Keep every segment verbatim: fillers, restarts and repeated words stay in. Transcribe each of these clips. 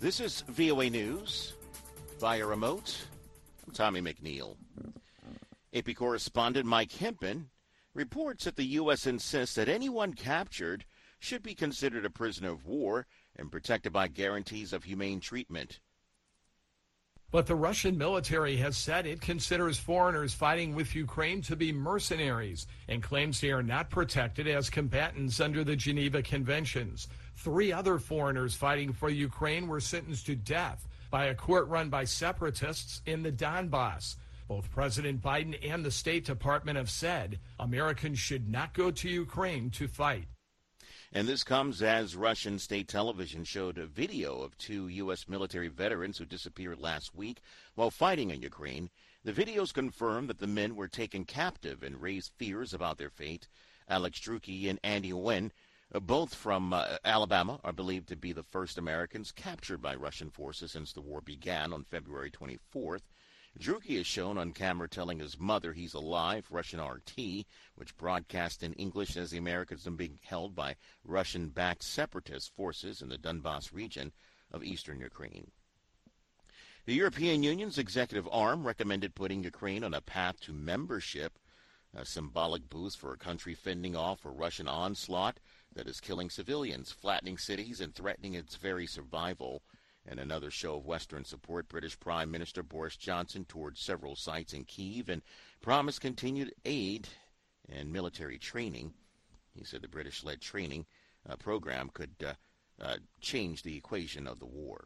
This is V O A News via remote. I'm Tommy McNeil. A P correspondent Mike Hempen reports that the U S insists that anyone captured should be considered a prisoner of war and protected by guarantees of humane treatment. But the Russian military has said it considers foreigners fighting with Ukraine to be mercenaries and claims they are not protected as combatants under the Geneva Conventions. Three other foreigners fighting for Ukraine were sentenced to death by a court run by separatists in the Donbass. Both President Biden and the State Department have said Americans should not go to Ukraine to fight. And this comes as Russian state television showed a video of two U S military veterans who disappeared last week while fighting in Ukraine. The videos confirm that the men were taken captive and raised fears about their fate. Alex Drueke and Andy Nguyen, both from uh, Alabama, are believed to be the first Americans captured by Russian forces since the war began on February twenty-fourth. Drueke is shown on camera telling his mother he's alive. Russian R T, which broadcast in English as the Americans are being held by Russian-backed separatist forces in the Donbass region of eastern Ukraine. The European Union's executive arm recommended putting Ukraine on a path to membership, a symbolic boost for a country fending off a Russian onslaught that is killing civilians, flattening cities, and threatening its very survival. In another show of Western support, British Prime Minister Boris Johnson toured several sites in Kyiv and promised continued aid and military training. He said the British-led training uh, program could uh, uh, change the equation of the war.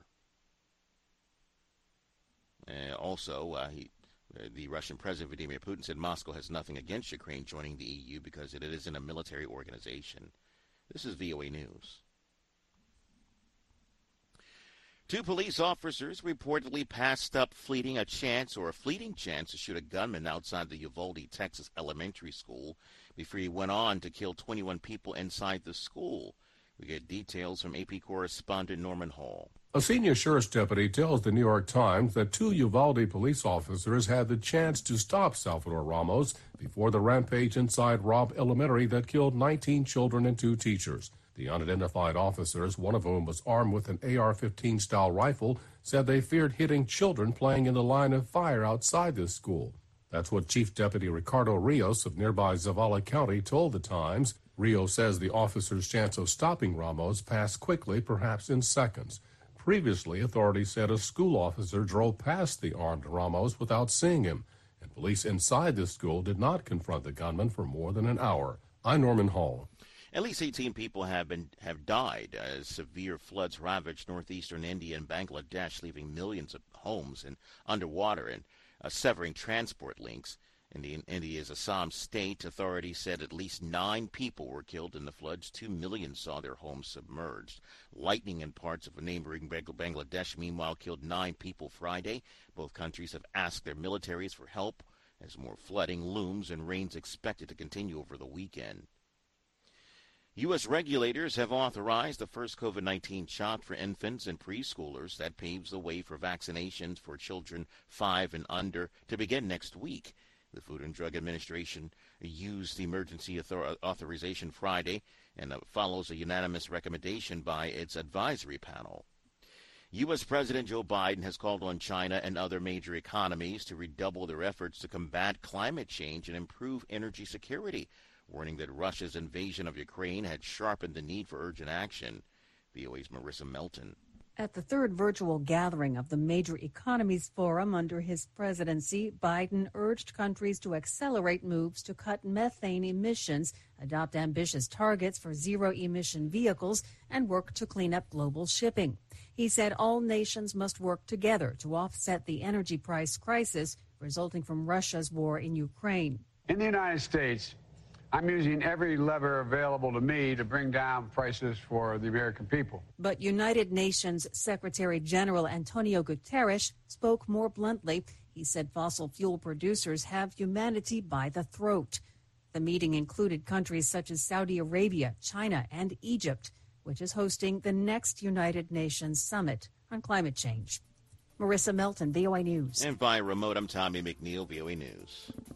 Uh, also, uh, he, uh, the Russian President Vladimir Putin said Moscow has nothing against Ukraine joining the E U because it isn't a military organization. This is V O A News. Two police officers reportedly passed up fleeting a chance or a fleeting chance to shoot a gunman outside the Uvalde, Texas elementary school before he went on to kill twenty-one people inside the school. We get details from A P correspondent Norman Hall. A senior sheriff's deputy tells the New York Times that two Uvalde police officers had the chance to stop Salvador Ramos before the rampage inside Robb Elementary that killed nineteen children and two teachers. The unidentified officers, one of whom was armed with an A R fifteen style rifle, said they feared hitting children playing in the line of fire outside the school. That's what Chief Deputy Ricardo Rios of nearby Zavala County told the Times. Rios says the officers' chance of stopping Ramos passed quickly, perhaps in seconds. Previously, authorities said a school officer drove past the armed Ramos without seeing him, and police inside the school did not confront the gunman for more than an hour. I'm Norman Hall. At least eighteen people have been have died as severe floods ravaged northeastern India and Bangladesh, leaving millions of homes in underwater and uh, severing transport links. In the, India's Assam state, authorities said at least nine people were killed in the floods. Two million saw their homes submerged. Lightning in parts of neighboring Bangladesh, meanwhile, killed nine people Friday. Both countries have asked their militaries for help as more flooding looms and rains expected to continue over the weekend. U S regulators have authorized the first COVID nineteen shot for infants and preschoolers. That paves the way for vaccinations for children five and under to begin next week. The Food and Drug Administration used the emergency author- authorization Friday and uh, follows a unanimous recommendation by its advisory panel. U S. President Joe Biden has called on China and other major economies to redouble their efforts to combat climate change and improve energy security, warning that Russia's invasion of Ukraine had sharpened the need for urgent action. V O A's Marissa Melton. At the third virtual gathering of the Major Economies Forum under his presidency, Biden urged countries to accelerate moves to cut methane emissions, adopt ambitious targets for zero-emission vehicles, and work to clean up global shipping. He said all nations must work together to offset the energy price crisis resulting from Russia's war in Ukraine. In the United States, I'm using every lever available to me to bring down prices for the American people. But United Nations Secretary General Antonio Guterres spoke more bluntly. He said fossil fuel producers have humanity by the throat. The meeting included countries such as Saudi Arabia, China, and Egypt, which is hosting the next United Nations Summit on climate change. Marissa Melton, V O A News. And via remote, I'm Tommy McNeil, V O A News.